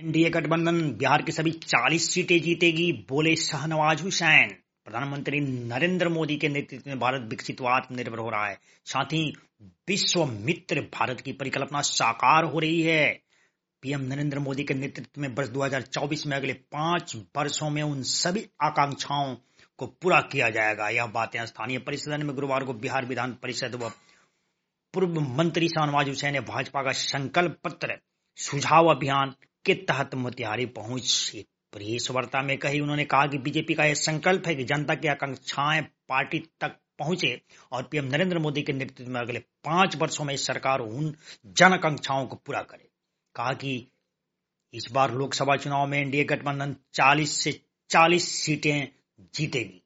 NDA गठबंधन बिहार की सभी 40 सीटें जीतेगी, बोले शाहनवाज हुसैन। प्रधानमंत्री नरेंद्र मोदी के नेतृत्व में भारत विकसित व आत्मनिर्भर हो रहा है। साथ ही विश्व मित्र भारत की परिकल्पना साकार हो रही है। पीएम नरेंद्र मोदी के नेतृत्व में वर्ष 2024 में अगले 5 वर्षों में उन सभी आकांक्षाओं को पूरा किया जाएगा। यह बातें स्थानीय परिसदन में गुरुवार को बिहार विधान परिषद व पूर्व मंत्री शाहनवाज हुसैन ने भाजपा का संकल्प पत्र सुझाव अभियान के तहत मोतिहारी पहुंच एक प्रेस वार्ता में कही। उन्होंने कहा कि बीजेपी का यह संकल्प है कि जनता की आकांक्षाएं पार्टी तक पहुंचे और पीएम नरेंद्र मोदी के नेतृत्व में अगले 5 वर्षों में सरकार उन जन आकांक्षाओं को पूरा करे। कहा कि इस बार लोकसभा चुनाव में एनडीए गठबंधन 40 से 40 सीटें जीतेगी।